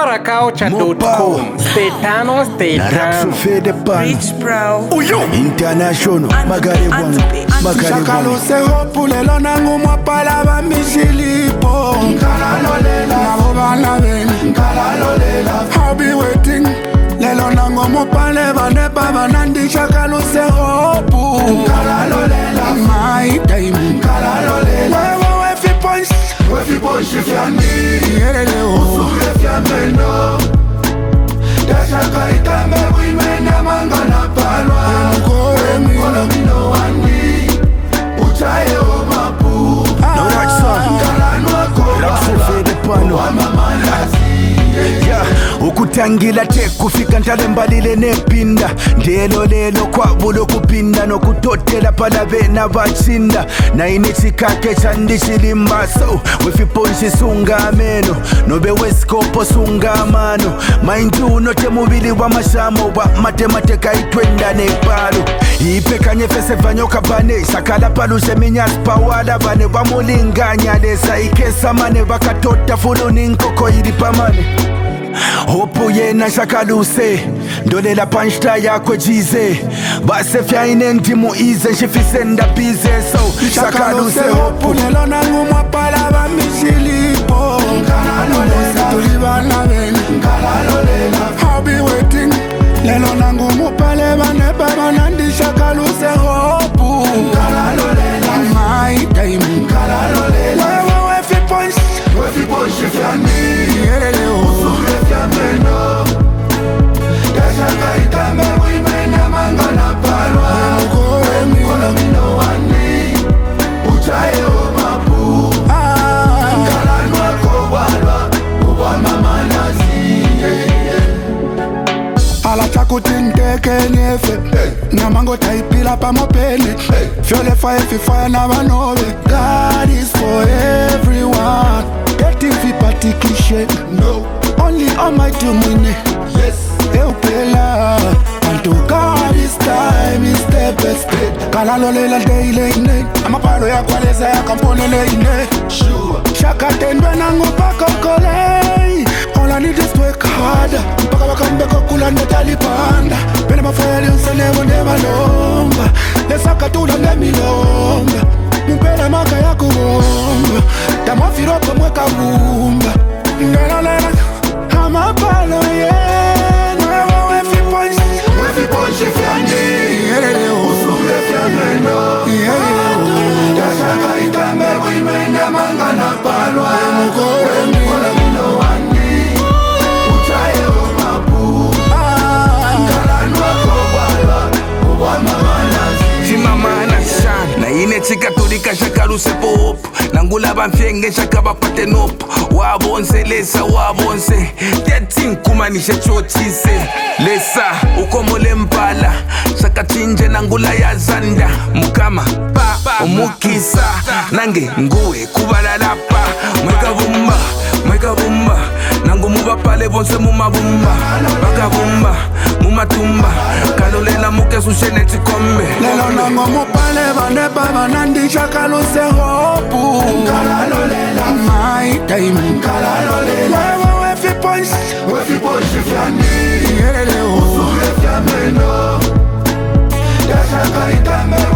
Rakaucha.com. Stay tano, stay tano. Rich Bro International Magaribwana Shakalose hopu lelo nangu mwapala ba mishilipo Nabo bana beni I'll be waiting Lelo nangu mwapale banepa banandi Shakalose hopu My time Wefi punch ifyani Usure fyameno Dashaka itame wimene mangana palwa Kola mino wani Uchaye o mapu Kalanwa kobalwa Wamama nasi Ukutangila te kufika ntalembalile nepinda Ndelo lelo kwa bulo kupinda No kutotela pala vena vachinda Na inichikake chandichilimba So wefiponshi sunga ameno Nobe weskopo sunga amano Maindu note mubili wa mashamo Wa matemateka itwenda nepalo Ipeka nyefese vanyoka bane Sakala palushe minyas pawala bane Wamulinganya desa ikesa mane Wakatota fulu ninkoko ilipamane Hopu yena shakaluse Ndolela panchta yakwe jize Base fya inendi muize Nshifisenda bize So shakaluse hopu Lelo nangu mwapala ba mishilipo Tulibana beni I'll be waiting Lelo nangu mwapale banepa banandi Shakaluse hopu My time Wefi punch ifyani Usure fyameno Dashaka itame wimene mangana palwa Kola mino wani Uchaye o mapu Kalanwa kobalwa Wamama nasi Ala chakutinteke nyefe Namango taipila pa mopene Fyole fire na vanove God is for everyone Dating fi party cliche No Only Almighty mwine Yes Eupela And to God this time is the best day Kalalolela daily ine Amapalo ya kwaleza ya kamponele ine Sure Shaka tendwe nangu pako kole All I need is to work hard Mpaka wakambeko kula netalipanda Pene mafayali unsenevo neva lomba Lesaka tula nemilomba Mpele maka ya kuomba Tamofiropo mweka vumba Ngelalera Amapalo Wefi ponchi fyani Usure fyameno Dashaka itame wimene mangana palwa Kola mino wani Uchaye o mapu Kalanwa kobalwa Wamama nasi Chimama na shan Na ine chika tulika shakaluse pop Nangula bamfyenge shaka bapate nopo Wabonse lesa wabonse Tetin kumanishe chochise Lesa ukomole mpala Shaka chinje nangula ya zanda Mukama pa umukisa Nange nguwe kubalalapa Mweka bumba Nangu mubapale bonse mumabumba Baka bumba mumatumba Kalolela muke sushene chikombe Lelo nango mupale banepa banandi shakaluse hopu My time Wefi punch ifyani Usure fyameno Dashaka itame